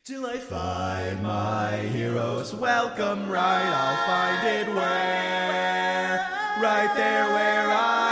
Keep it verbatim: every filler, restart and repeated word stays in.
Till I find my hero's welcome right, I'll find it where, right there where I